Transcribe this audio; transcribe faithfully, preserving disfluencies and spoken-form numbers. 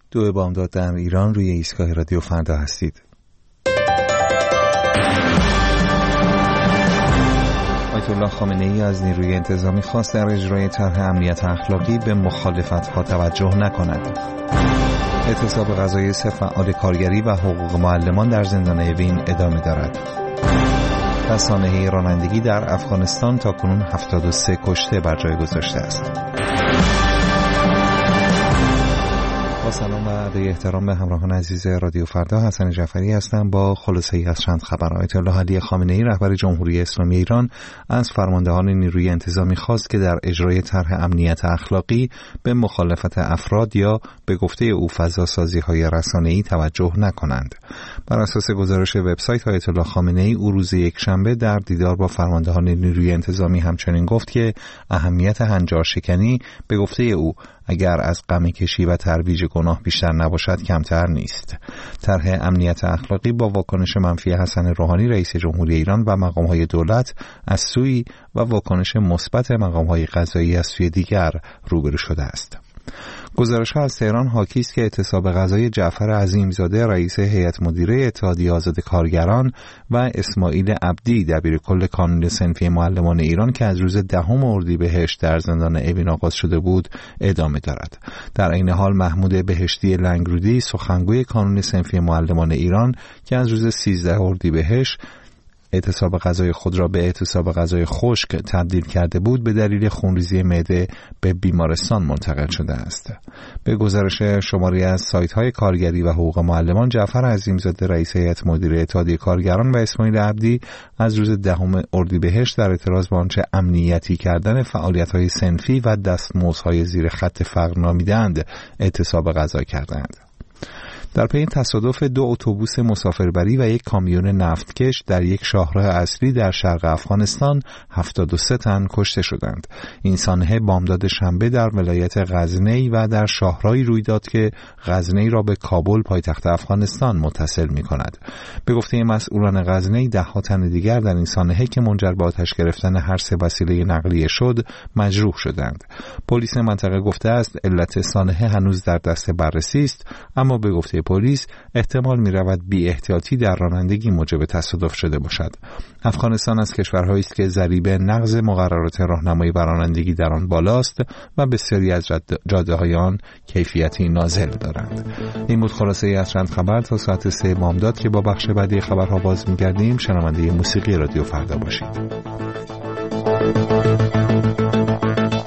دو بامداد در ایران روی ایستگاه رادیو فردا هستید. آیت الله خامنه ای از نیروی انتظامی خواست در اجرای طرح امنیت اخلاقی به مخالفت‌ها توجه نکند. اعتصاب غذایی سه فعال کارگری و حقوق معلمان در زندان اوین ادامه دارد. رسانه‌ای رانندگی در افغانستان تاکنون هفتاد و سه کشته بر جای گذاشته است. با سلام و ادای احترام به همراهان عزیز رادیو فردا، حسن جعفری هستم با خلاصه‌ای از چند خبر. آیت الله علی خامنه ای رهبر جمهوری اسلامی ایران از فرماندهان نیروی انتظامی خواست که در اجرای طرح امنیت اخلاقی به مخالفت افراد یا به گفته او فضا سازی‌های رسانه‌ای توجه نکنند. بر اساس گزارش وبسایت آیت الله خامنه ای، او روز یکشنبه در دیدار با فرماندهان نیروی انتظامی همچنین گفت که اهمیت هنجار شکنی به گفته او اگر از غم کشی و ترویج گناه بیشتر نباشد کمتر نیست. طرح امنیت اخلاقی با واکنش منفی حسن روحانی رئیس جمهوری ایران و مقام‌های دولت از سوی و واکنش مثبت مقام‌های قضایی از سوی دیگر روبرو شده است. گزارش‌ها از تهران حاکی است که اعتصاب غذایی جعفر عظیمزاده رئیس هیئت مدیره اتحادیه آزاد کارگران و اسماعیل عبدی دبیرکل کانون صنفی معلمان ایران که از روز دهم اردیبهشت در زندان اوین آغاز شده بود ادامه دارد. در این حال محمود بهشتی لنگرودی سخنگوی کانون صنفی معلمان ایران که از روز سیزدهم اردیبهشت اعتصاب غذای خود را به اعتصاب غذای خشک تبدیل کرده بود، به دلیل خونریزی معده به بیمارستان منتقل شده است. به گزارش شماری از سایت‌های کارگری و حقوق معلمان، جعفر عظیمزاده رئیس هیئت مدیره اتحادیه کارگران و اسماعیل عبدی از روز دهم اردیبهشت در اعتراض به آنچه امنیتی کردن فعالیت‌های صنفی و دستمزدهای زیر خط فقر نامیدند اعتصاب غذا کردند. در پی تصادف دو اتوبوس مسافربری و یک کامیون نفتکش در یک شاهراه اصلی در شرق افغانستان هفتاد و سه تن کشته شدند. این سانحه بامداد شنبه در ولایت غزنی و در شاهراهی روی داد که غزنی را به کابل پایتخت افغانستان متصل می کند. به گفته مسئولان غزنی، ده ها تن دیگر در این سانحه که منجر به آتش گرفتن هر سه وسیله نقلیه شد مجروح شدند. پلیس منطقه گفته است علت سانحه هنوز در دست بررسی است، اما به گفته پلیس احتمال می رود بی احتیاطی در رانندگی موجب تصادف شده باشد. افغانستان از کشورهایی است که ضریب نقض مقررات راهنمایی و رانندگی در آن بالاست و بسیاری از جاده‌های آن کیفیتی نازل دارند. این بود خلاصه ای از چند خبر. تا ساعت سه بامداد که با بخش بعدی خبرها باز می گردیم، شنونده موسیقی رادیو فردا باشید.